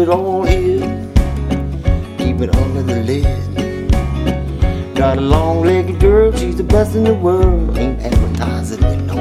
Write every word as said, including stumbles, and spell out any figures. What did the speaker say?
all here. Keep it under the lid. Got a long-legged girl, she's the best in the world. Ain't advertising it no